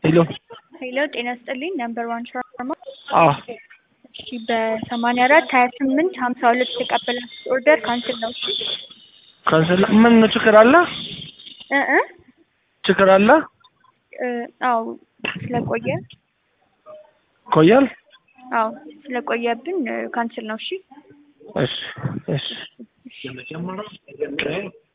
ሄሎ ሄሎ ጤና ይስጥልኝ ነምበር 1 ሻርማ አዎ እሺ በ84 28 52 የተቀበላችሁት ኦርደር ካንስል ነው። እሺ ካንሰል ምን ችግር አለ? ችግር አለ? አዎ ስለቆየ ቆያል? አዎ ስለቆየብን ካንስል ነው። እሺ እሺ እሺ